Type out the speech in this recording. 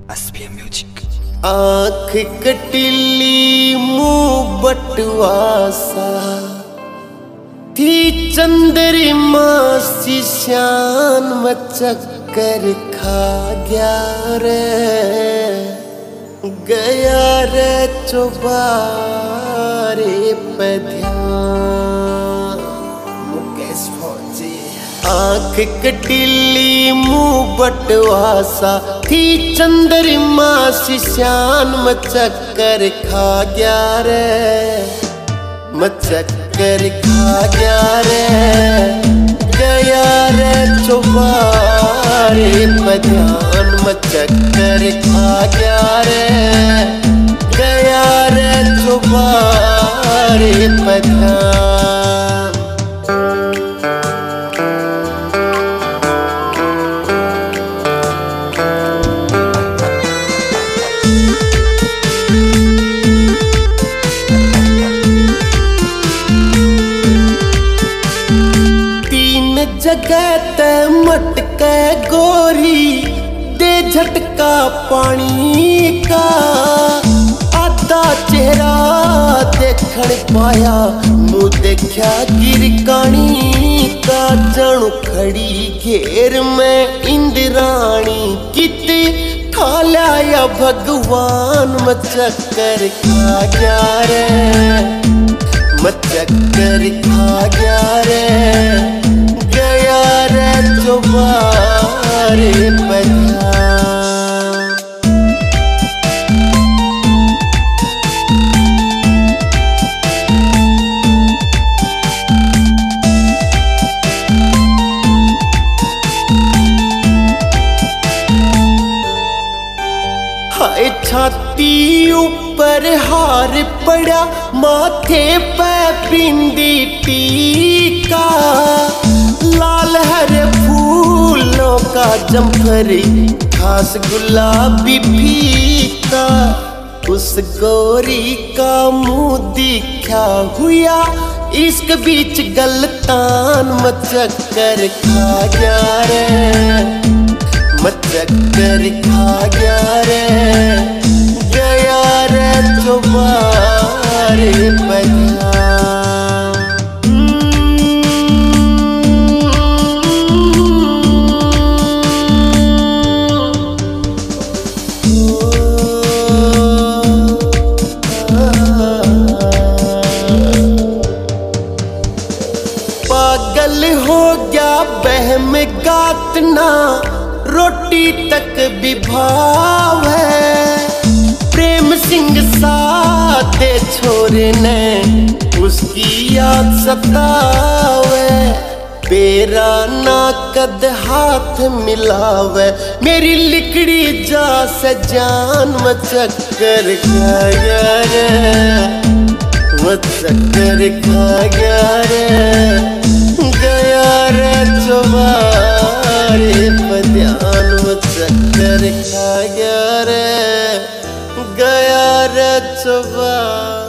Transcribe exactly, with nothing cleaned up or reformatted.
SPM music. आँख कटीली मुंह बटवासा थी चंद्रमा सी शान में चक्कर खा गया रे गया रे चौबारे पे ध्यान मुकेश फौजी। आँख कटीली मुंह बटवासा थी चंद्रमा सी शान में चक्कर खा गया रे में चक्कर खा गया रे गया रे चौबारे पे ध्यान में चक्कर खा गया रे गया रे चौबारे पे ध्यान। जगह ते मटके गोरी दे झटका पानी का आधा चेहरा देखण पाया मुँह देखा गिरकानी का जणु खड़ी घेर में इंद्राणी किते ठाल्या या भगवान में चक्कर खा गया रे में चक्कर खा गया रे गया रे चौबारे पे ध्यान। हाय छाती ऊपर हार पड़ा माथे पे बिंदी टीका लाल हरे फूलों का जमफरी खास गुलाबी फीका उस गोरी का मुंह दिखा हुआ इसके बीच गलतान में चक्कर खा गया रे में चक्कर खा गया रे गया रे चौबारे पे ध्यान। पागल हो गया बहम गातना रोटी तक भी भाव है प्रेम सिंह सादे छोरे ने उसकी याद सतावे बेरा ना कद हाथ मिलावे मेरी लिकड़ी जा से जान में चक्कर खा गया रे में चक्कर खा गया रे गया रे चौबारे पे ध्यान में चक्कर खा गया रे गया रे चौबारे।